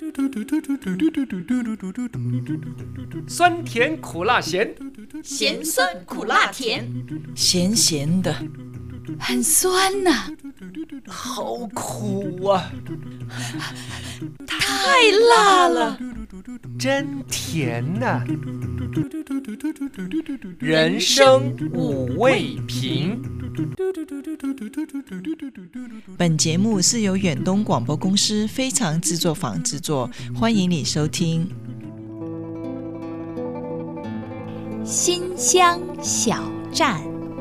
酸甜苦辣咸， 咸酸苦辣甜， 咸咸的， 很酸呐， 好苦啊， 太辣了， 真甜呐，人生五味瓶。 本节目是由远东广播公司非常制作坊制作，欢迎你收听。 新乡小站，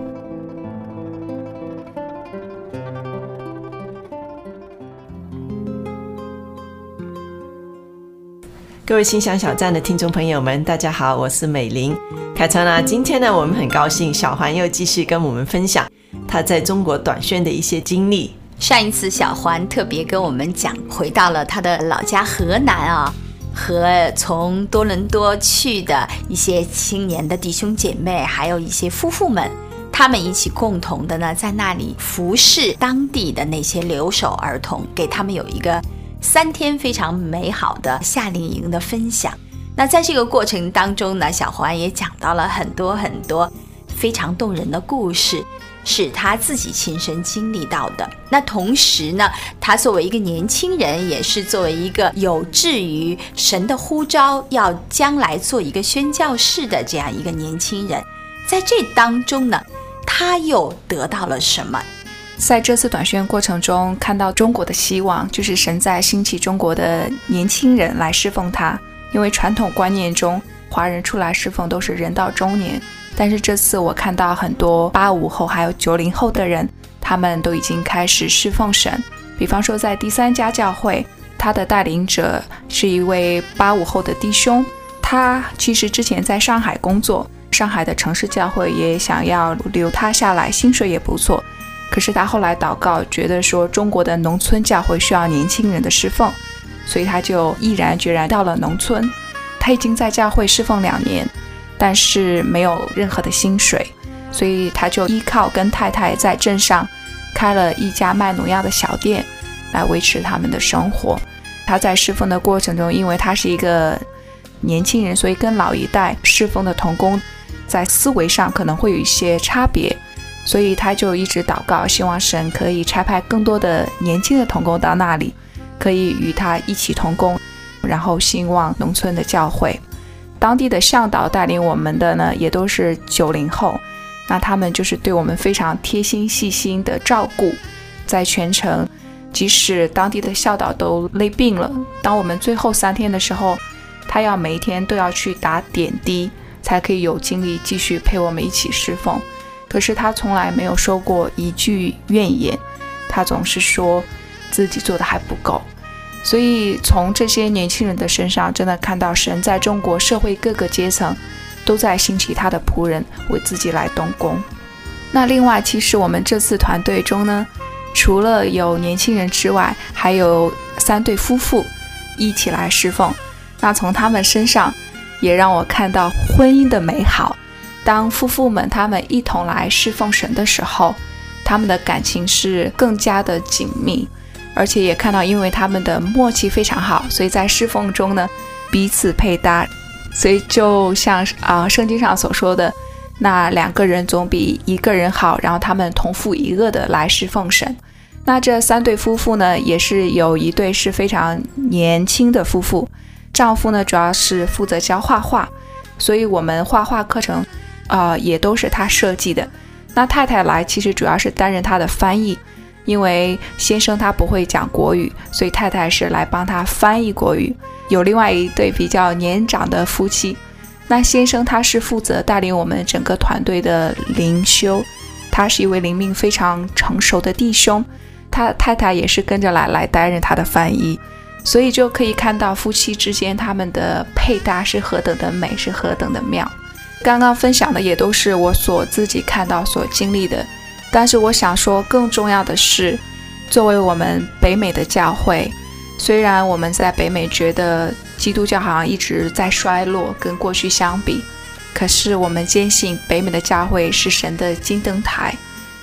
各位新乡小站的听众朋友们，大家好，我是美玲。凯川啊，今天呢，我们很高兴小环又继续跟我们分享他在中国短宣的一些经历。 上一次小环特别跟我们讲，回到了他的老家河南啊，和从多伦多去的一些青年的弟兄姐妹，还有一些夫妇们，他们一起共同的呢，在那里服侍当地的那些留守儿童，给他们有一个3天非常美好的夏令营的分享。那在这个过程当中呢，小环也讲到了很多非常动人的故事，是他自己亲身经历到的。那同时呢，他作为一个年轻人，也是作为一个有志于神的呼召，要将来做一个宣教士的这样一个年轻人，在这当中呢，他又得到了什么？ 在这次短宣过程中，看到中国的希望，就是神在兴起中国的年轻人来侍奉他。因为传统观念中，华人出来侍奉都是人到中年，但是这次我看到很多85后还有90后的人，他们都已经开始侍奉神。比方说在第3家教会，他的带领者是一位85后的弟兄，他其实之前在上海工作，上海的城市教会也想要留他下来，薪水也不错。可是他后来祷告，觉得说中国的农村教会需要年轻人的侍奉，所以他就毅然决然到了农村。他已经在教会侍奉2年，但是没有任何的薪水，所以他就依靠跟太太在镇上开了一家卖农药的小店来维持他们的生活。他在侍奉的过程中，因为他是一个年轻人，所以跟老一代侍奉的同工在思维上可能会有一些差别，所以他就一直祷告，希望神可以差派更多的年轻的同工到那里，可以与他一起同工，然后兴旺农村的教会。当地的向导带领我们的呢，也都是90后，那他们就是对我们非常贴心细心的照顾。在全程，即使当地的向导都累病了，当我们最后3天的时候，他要每一天都要去打点滴，才可以有精力继续陪我们一起侍奉。可是他从来没有说过一句怨言，他总是说自己做的还不够。所以从这些年轻人的身上，真的看到神在中国社会各个阶层都在兴起他的仆人为自己来动工。那另外，其实我们这次团队中呢，除了有年轻人之外，还有3对夫妇一起来侍奉。那从他们身上也让我看到婚姻的美好。当夫妇们他们一同来侍奉神的时候，他们的感情是更加的紧密，而且也看到因为他们的默契非常好，所以在侍奉中呢彼此配搭。所以就像圣经上所说的，那2个人总比1个人好，然后他们同负一恶的来侍奉神。那这3对夫妇呢，也是有一对是非常年轻的夫妇，丈夫呢主要是负责教画画，所以我们画画课程也都是他设计的。那太太来其实主要是担任他的翻译，因为先生他不会讲国语，所以太太是来帮他翻译国语。有另外一对比较年长的夫妻，那先生他是负责带领我们整个团队的灵修，他是一位灵命非常成熟的弟兄，他太太也是跟着来担任他的翻译。所以就可以看到夫妻之间他们的配搭是何等的美，是何等的妙。刚刚分享的也都是我所自己看到所经历的，但是我想说更重要的是，作为我们北美的教会，虽然我们在北美觉得基督教好像一直在衰落，跟过去相比，可是我们坚信北美的教会是神的金灯台，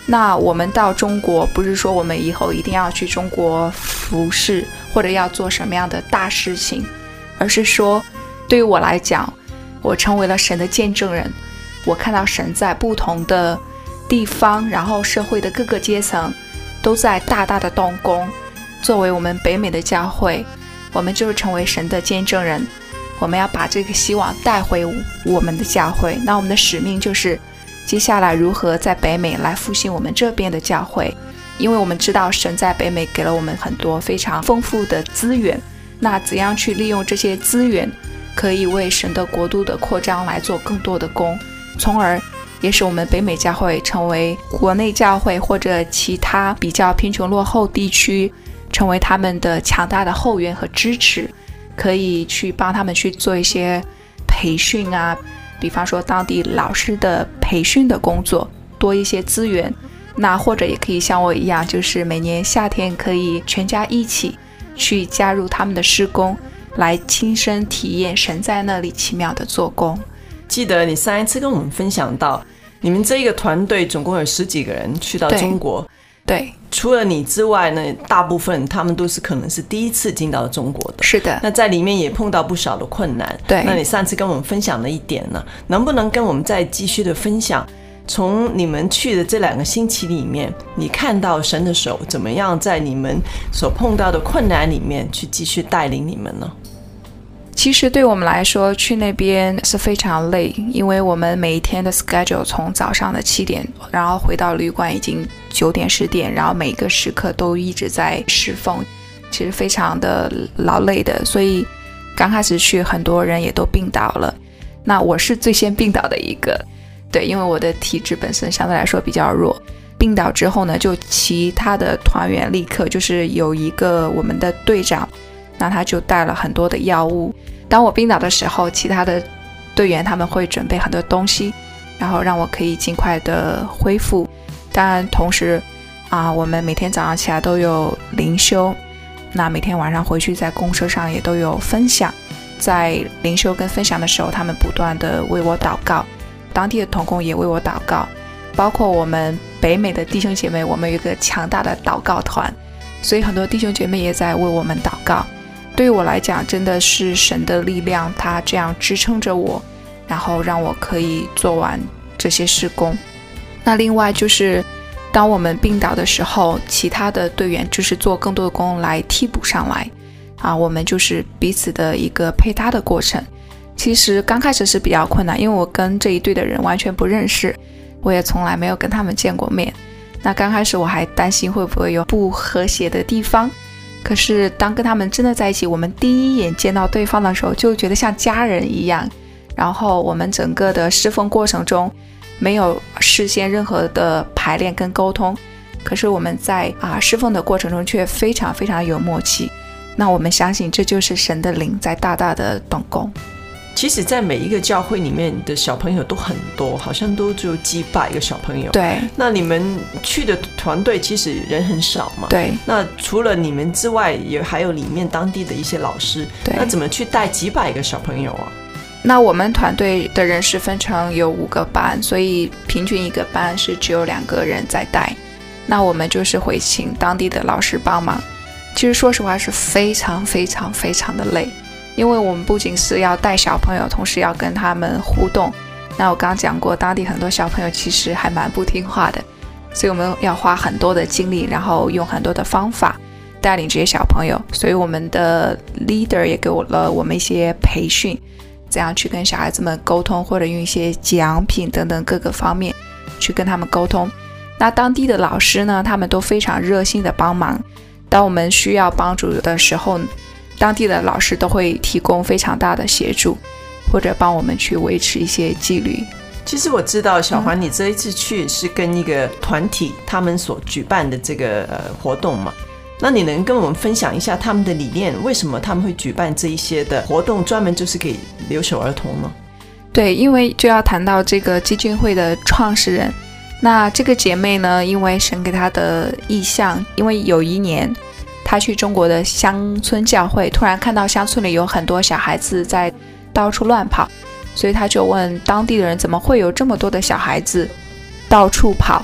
那我们到中国，不是说我们以后一定要去中国服侍，或者要做什么样的大事情，而是说对于我来讲，我成为了神的见证人。我看到神在不同的地方，然后社会的各个阶层都在大大的动工。作为我们北美的教会，我们就是成为神的见证人，我们要把这个希望带回我们的教会。那我们的使命就是接下来如何在北美来复兴我们这边的教会，因为我们知道神在北美给了我们很多非常丰富的资源，那怎样去利用这些资源，可以为神的国度的扩张来做更多的工，从而也使我们北美教会成为国内教会或者其他比较贫穷落后地区成为他们的强大的后援和支持，可以去帮他们去做一些培训啊，比方说当地老师的培训的工作，多一些资源。那或者也可以像我一样，就是每年夏天可以全家一起去加入他们的事工，来亲身体验神在那里奇妙的做工。 记得你上一次跟我们分享到，你们这一个团队总共有10几个人去到中国， 对， 除了你之外呢，大部分他们都是可能是第一次进到中国的。 是的。 那在里面也碰到不少的困难。 对。 那你上次跟我们分享了一点呢，能不能跟我们再继续的分享，从你们去的这2个星期里面，你看到神的手怎么样在你们所碰到的困难里面去继续带领你们呢？ 其实对我们来说，去那边是非常累，因为我们每一天的 schedule 从早上的7点，然后回到旅馆已经9点10点，然后每个时刻都一直在侍奉，其实非常的劳累的。所以刚开始去，很多人也都病倒了。那我是最先病倒的一个，对，因为我的体质本身相对来说比较弱。病倒之后呢，就其他的团员立刻就是有一个我们的队长，那他就带了很多的药物。当我病倒的时候，其他的队员他们会准备很多东西，然后让我可以尽快的恢复。当然同时我们每天早上起来都有灵修，那每天晚上回去在公车上也都有分享。在灵修跟分享的时候，他们不断的为我祷告，当地的同工也为我祷告，包括我们北美的弟兄姐妹，我们有一个强大的祷告团，所以很多弟兄姐妹也在为我们祷告。对于我来讲，真的是神的力量，他这样支撑着我，然后让我可以做完这些事工。那另外就是当我们病倒的时候，其他的队员就是做更多的工来替补上来我们就是彼此的一个配搭的过程。其实刚开始是比较困难，因为我跟这一队的人完全不认识，我也从来没有跟他们见过面。那刚开始我还担心会不会有不和谐的地方，可是当跟他们真的在一起，我们第一眼见到对方的时候，就觉得像家人一样。然后我们整个的侍奉过程中没有事先任何的排练跟沟通，可是我们在侍奉的过程中却非常非常有默契。那我们相信这就是神的灵在大大的动工。 其实在每一个教会里面的小朋友都很多，好像都只有几百个小朋友。 对。 那你们去的团队其实人很少嘛。 对。 那除了你们之外，也还有里面当地的一些老师。 对。 那怎么去带几百个小朋友啊？ 那我们团队的人是分成有5个班，所以平均一个班是只有2个人在带。那我们就是会请当地的老师帮忙。其实说实话是非常非常非常的累，因为我们不仅是要带小朋友，同时要跟他们互动。那我刚刚讲过，当地很多小朋友其实还蛮不听话的，所以我们要花很多的精力，然后用很多的方法带领这些小朋友。所以我们的 leader 也给了我们一些培训，怎样去跟小孩子们沟通，或者用一些奖品等等各个方面去跟他们沟通。那当地的老师呢，他们都非常热心的帮忙。当我们需要帮助的时候，当地的老师都会提供非常大的协助，或者帮我们去维持一些纪律。 其实我知道小环你这一次去是跟一个团体他们所举办的这个活动嘛，那你能跟我们分享一下他们的理念，为什么他们会举办这一些的活动，专门就是给留守儿童呢？ 对，因为就要谈到这个基金会的创始人。那这个姐妹呢，因为神给她的意向，因为有一年她去中国的乡村教会，突然看到乡村里有很多小孩子在到处乱跑，所以她就问当地的人，怎么会有这么多的小孩子到处跑？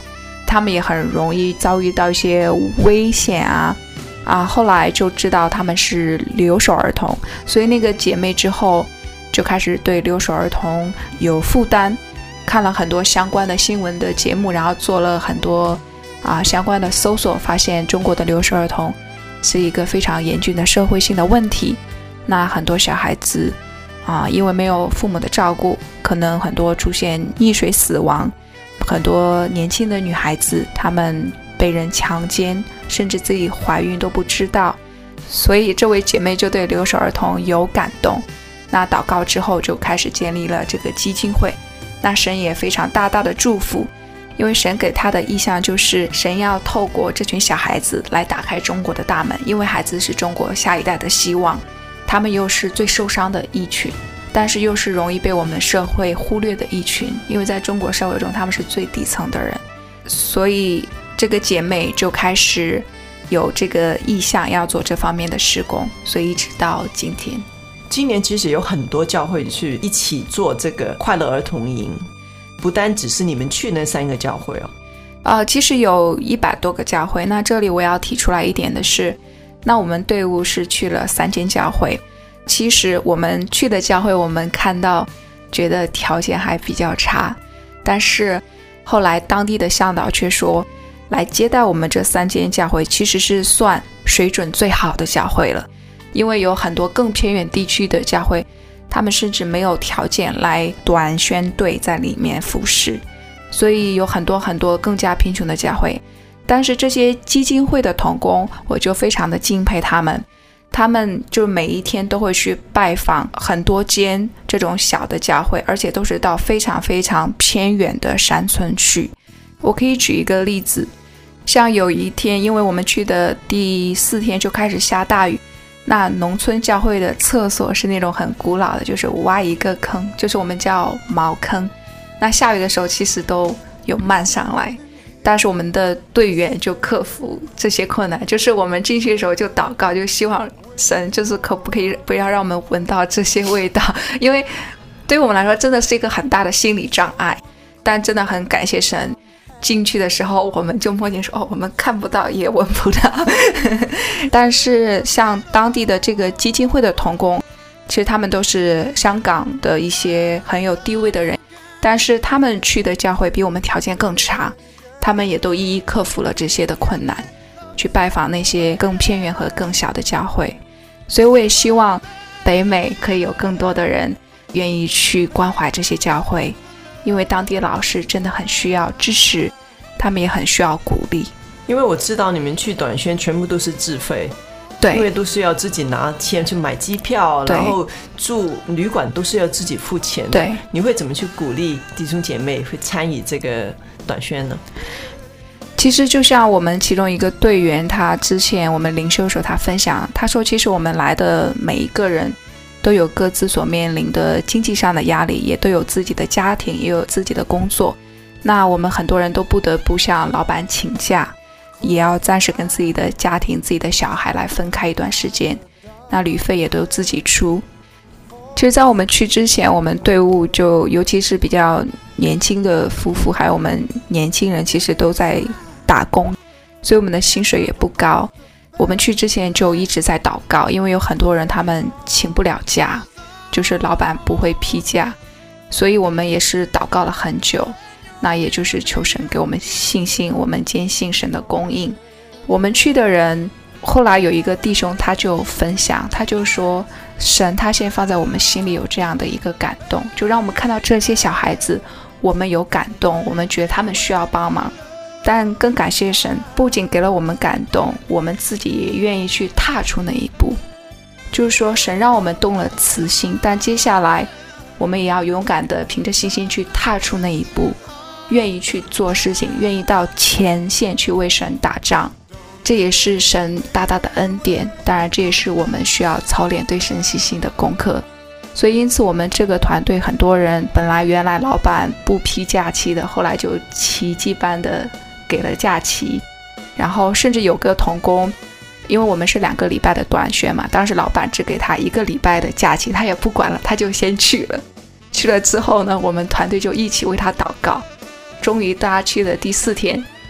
他们也很容易遭遇到一些危险后来就知道他们是留守儿童，所以那个姐妹之后就开始对留守儿童有负担，看了很多相关的新闻的节目，然后做了很多相关的搜索，发现中国的留守儿童是一个非常严峻的社会性的问题。那很多小孩子因为没有父母的照顾，可能很多出现溺水死亡，很多年轻的女孩子她们被人强奸，甚至自己怀孕都不知道。所以这位姐妹就对留守儿童有感动，那祷告之后就开始建立了这个基金会。那神也非常大大的祝福，因为神给她的意向就是神要透过这群小孩子来打开中国的大门，因为孩子是中国下一代的希望，他们又是最受伤的一群，但是又是容易被我们社会忽略的一群，因为在中国社会中他们是最底层的人。所以这个姐妹就开始有这个意向要做这方面的事工，所以一直到今天。 今年其实有很多教会去一起做这个快乐儿童营，不单只是你们去那3个教会其实有100多个教会。那这里我要提出来一点的是，那我们队伍是去了3间教会。其实我们去的教会，我们看到觉得条件还比较差，但是后来当地的向导却说，来接待我们这3间教会其实是算水准最好的教会了。因为有很多更偏远地区的教会，他们甚至没有条件来短宣队在里面服侍，所以有很多很多更加贫穷的教会。但是这些基金会的同工，我就非常的敬佩他们，他们就每一天都会去拜访很多间这种小的教会，而且都是到非常非常偏远的山村去。我可以举一个例子，像有一天，因为我们去的第4天就开始下大雨，那农村教会的厕所是那种很古老的，就是挖一个坑，就是我们叫茅坑，那下雨的时候其实都有漫上来，但是我们的队员就克服这些困难，就是我们进去的时候就祷告，就希望神就是可不可以不要让我们闻到这些味道，因为对我们来说真的是一个很大的心理障碍。但真的很感谢神，进去的时候我们就默念说我们看不到也闻不到但是像当地的这个基金会的同工，其实他们都是香港的一些很有地位的人，但是他们去的教会比我们条件更差，他们也都一一克服了这些的困难，去拜访那些更偏远和更小的教会。所以我也希望北美可以有更多的人愿意去关怀这些教会，因为当地老师真的很需要支持，他们也很需要鼓励。 因为我知道你们去短宣全部都是自费， 对， 因为都是要自己拿钱去买机票，然后住旅馆都是要自己付钱的。 对， 你会怎么去鼓励弟兄姐妹会参与这个短宣呢？ 其实就像我们其中一个队员，他之前我们灵修的时候他分享，他说其实我们来的每一个人都有各自所面临的经济上的压力，也都有自己的家庭，也有自己的工作。那我们很多人都不得不向老板请假，也要暂时跟自己的家庭自己的小孩来分开一段时间，那旅费也都自己出。其实在我们去之前，我们队伍就尤其是比较年轻的夫妇还有我们年轻人其实都在打工，所以我们的薪水也不高。我们去之前就一直在祷告，因为有很多人他们请不了假，就是老板不会批假，所以我们也是祷告了很久，那也就是求神给我们信心，我们坚信神的供应。我们去的人后来有一个弟兄他就分享，他就说神他现在放在我们心里有这样的一个感动，就让我们看到这些小孩子，我们有感动，我们觉得他们需要帮忙，但更感谢神不仅给了我们感动，我们自己也愿意去踏出那一步。就是说神让我们动了慈心，但接下来我们也要勇敢的凭着信心去踏出那一步，愿意去做事情，愿意到前线去为神打仗，这也是神大大的恩典。当然这也是我们需要操练对神信心的功课。所以因此我们这个团队很多人本来原来老板不批假期的，后来就奇迹般的给了假期，然后甚至有个同工，因为我们是2个礼拜的短宣嘛，当时老板只给他1个礼拜的假期，他也不管了，他就先去了。去了之后呢，我们团队就一起为他祷告，终于大家去了第4天，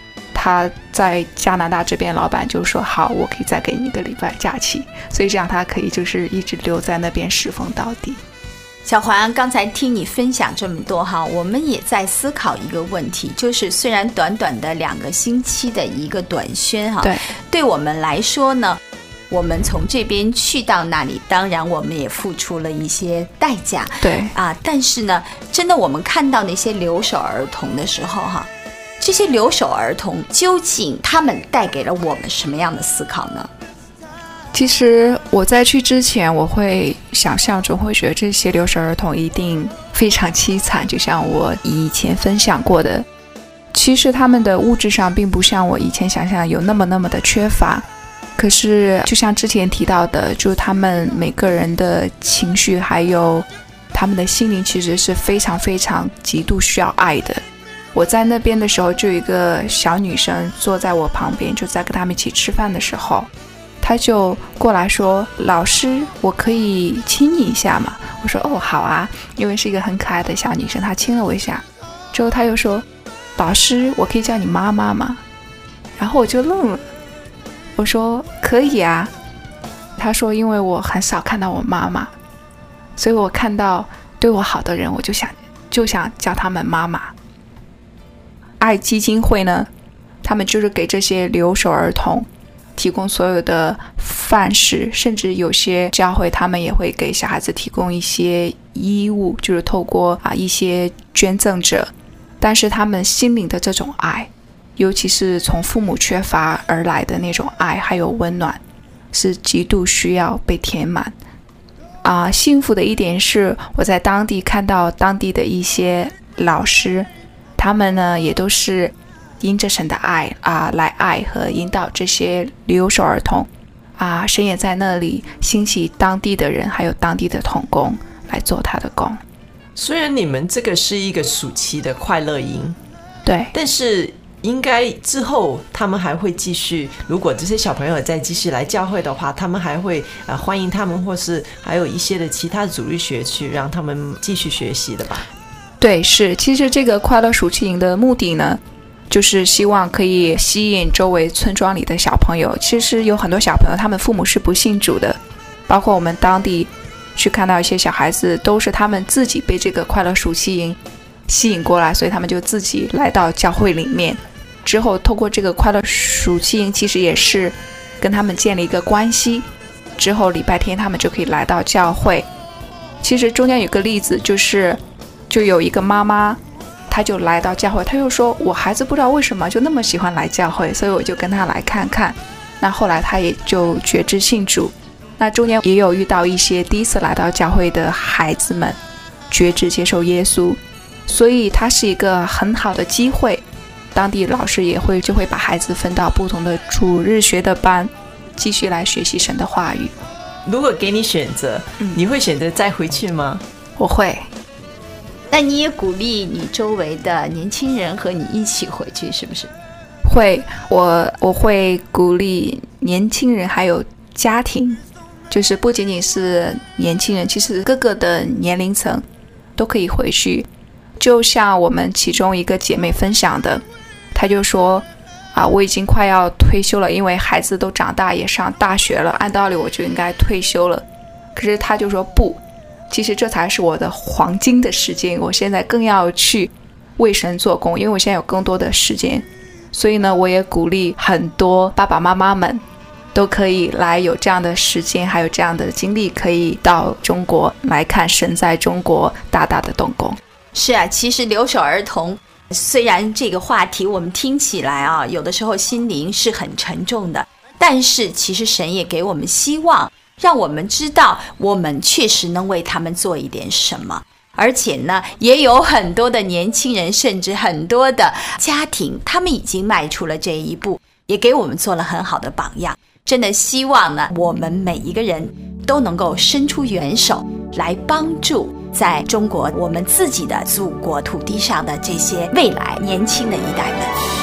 他在加拿大这边老板就说好，我可以再给你1个礼拜假期，所以这样他可以就是一直留在那边侍奉到底。 小环，刚才听你分享这么多哈，我们也在思考一个问题，就是虽然短短的2个星期的一个短宣哈，对我们来说呢，我们从这边去到那里，当然我们也付出了一些代价， 对啊，但是呢，真的我们看到那些留守儿童的时候哈，这些留守儿童究竟他们带给了我们什么样的思考呢？ 其实我在去之前，我会想象中会觉得这些留守儿童一定非常凄惨，就像我以前分享过的。其实他们的物质上并不像我以前想象有那么的缺乏，可是就像之前提到的，就是他们每个人的情绪还有他们的心灵其实是非常非常极度需要爱的。我在那边的时候，就有一个小女生坐在我旁边，就在跟他们一起吃饭的时候，他就过来说，老师，我可以亲你一下吗？我说哦，好啊，因为是一个很可爱的小女生，她亲了我一下之后，他又说，老师，我可以叫你妈妈吗？然后我就愣了，我说可以啊。他说因为我很少看到我妈妈，所以我看到对我好的人，我就想叫他们妈妈。爱基金会呢，他们就是给这些留守儿童提供所有的饭食，甚至有些教会他们也会给小孩子提供一些衣物，就是透过一些捐赠者，但是他们心灵的这种爱，尤其是从父母缺乏而来的那种爱还有温暖，是极度需要被填满。幸福的一点是我在当地看到当地的一些老师，他们呢也都是因着神的爱来爱和引导这些留守儿童神也在那里兴起当地的人还有当地的同工来做他的工。 虽然你们这个是一个暑期的快乐营， 对， 但是应该之后他们还会继续，如果这些小朋友再继续来教会的话，他们还会欢迎他们，或是还有一些的其他主日学去让他们继续学习的吧？ 对，是。其实这个快乐暑期营的目的呢，就是希望可以吸引周围村庄里的小朋友。其实有很多小朋友他们父母是不信主的，包括我们当地去看到一些小孩子都是他们自己被这个快乐暑期营吸引过来，所以他们就自己来到教会里面，之后透过这个快乐暑期营其实也是跟他们建立一个关系，之后礼拜天他们就可以来到教会。其实中间有个例子，就有一个妈妈，她就来到教会，她就说我孩子不知道为什么就那么喜欢来教会，所以我就跟他来看看。那后来他也就决志信主，那中间也有遇到一些第一次来到教会的孩子们决志接受耶稣，所以它是一个很好的机会。当地老师也就会把孩子分到不同的主日学的班，继续来学习神的话语。 如果给你选择，你会选择再回去吗？ 我会。 那你也鼓励你周围的年轻人和你一起回去，是不是？ 会，我会鼓励年轻人还有家庭，就是不仅仅是年轻人，其实各个的年龄层都可以回去。就像我们其中一个姐妹分享的，她就说我已经快要退休了，因为孩子都长大也上大学了，按道理我就应该退休了，可是她就说不，其实这才是我的黄金的时间，我现在更要去为神做工，因为我现在有更多的时间。所以呢，我也鼓励很多爸爸妈妈们都可以来有这样的时间还有这样的经历，可以到中国来看神在中国大大的动工。 是啊，其实留守儿童虽然这个话题我们听起来有的时候心灵是很沉重的，但是其实神也给我们希望，让我们知道我们确实能为他们做一点什么。而且呢，也有很多的年轻人，甚至很多的家庭，他们已经迈出了这一步，也给我们做了很好的榜样。真的希望呢，我们每一个人都能够伸出援手来帮助在中国我们自己的祖国土地上的这些未来年轻的一代们。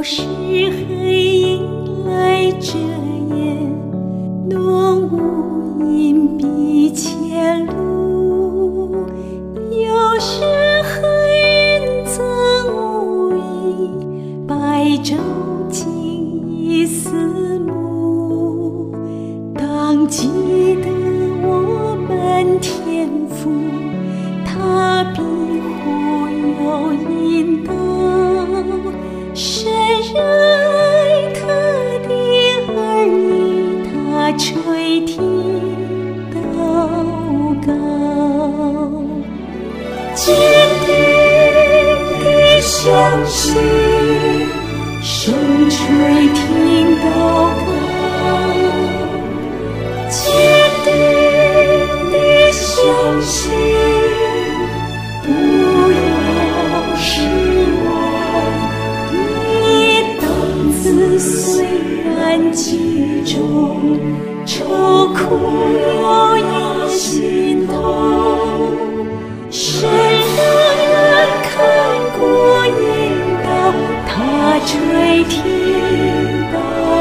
时黑迎来遮掩，浓雾隐蔽前路，有时黑云增无影，白昼竟已四目。当记得我们天父，他必护佑引导，神热爱他的儿女，他垂听祷告，坚定地相信，声垂听祷告，坚定地相信，不要失望。你担子虽然极重，愁苦又要心痛，神让人看过引导，他垂听祷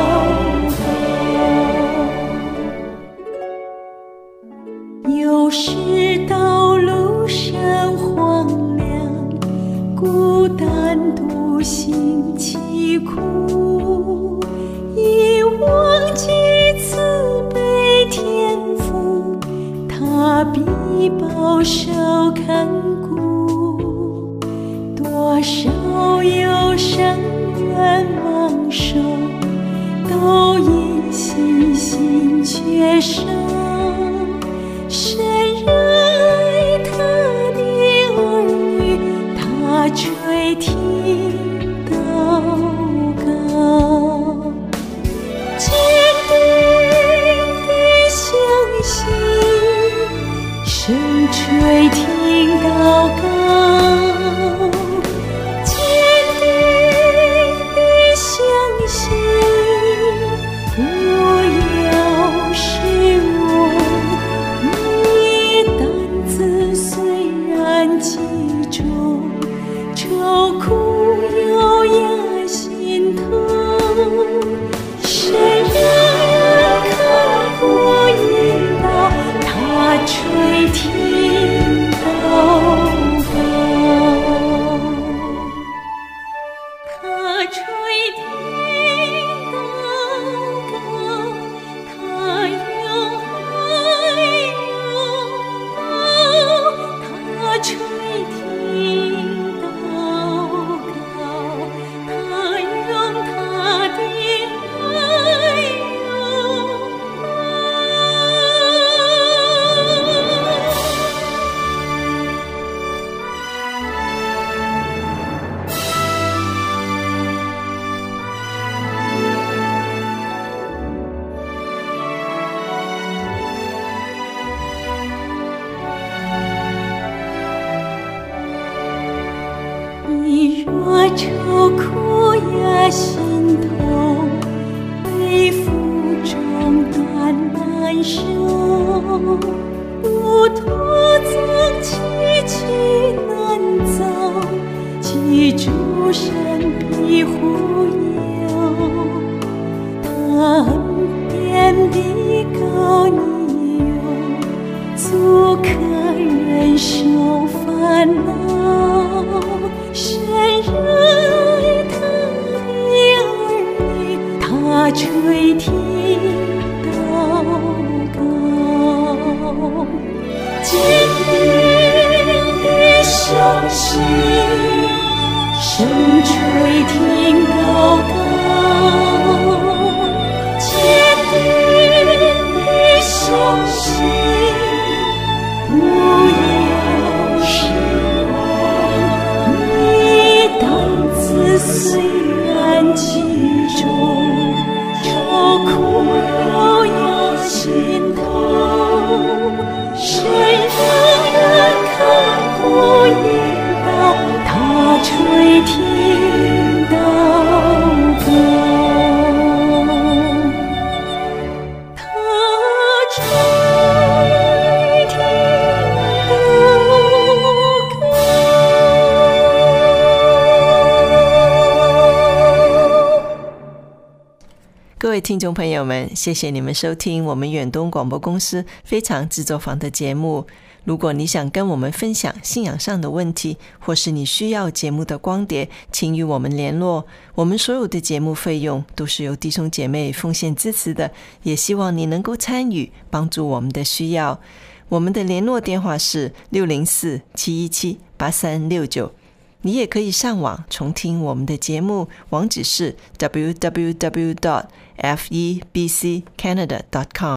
告。有时道路上荒凉，孤单独行凄苦，已忘记慈悲天父，他必保守看顾。多少忧伤愿望受，都因信心缺少，神热爱他的儿女，他垂听祷告，坚定地相信，神垂听祷告，坚定地相信，不要失望。你担子虽然极重，愁苦又压心头，神让人看过引导，他垂听祷告，他垂听祷告，他有爱有道，他垂听祷告，他用他的爱有你若愁苦呀心痛，背负重担难受，路途曾崎岖难走，记住神必护佑，他恩典必高你用，足可忍受烦恼，神热爱他的儿女，他垂听祷告，坚定地相信，神垂听祷告，坚定地相信，不要失望。你担子虽然极重，愁苦又要心头，神让人看过引导，他垂听祷告。 位听众朋友们，谢谢你们收听我们远东广播公司非常制作坊的节目。如果你想跟我们分享信仰上的问题，或是你需要节目的光碟，请与我们联络。我们所有的节目费用都是由弟兄姐妹奉献支持的，也希望你能够参与，帮助我们的需要。我们的联络电话是604-717-8369。你也可以上网重听我们的节目，网址是 www.febccanada.com。